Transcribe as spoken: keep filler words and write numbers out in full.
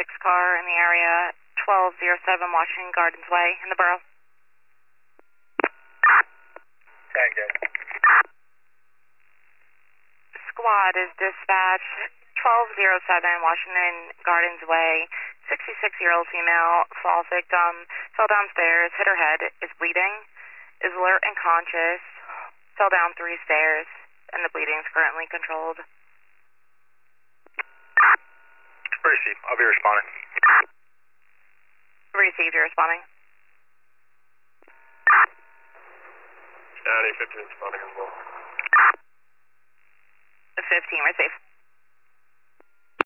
six car in the area, twelve oh seven Washington Gardens Way in the borough. Thank you. Squad is dispatched, twelve oh seven Washington Gardens Way, sixty-six-year-old female, fall victim, fell downstairs, hit her head, is bleeding, is alert and conscious, fell down three stairs, and the bleeding is currently controlled. Received. I'll be responding. Received, you're responding. County fifteen responding as well. fifteen, received.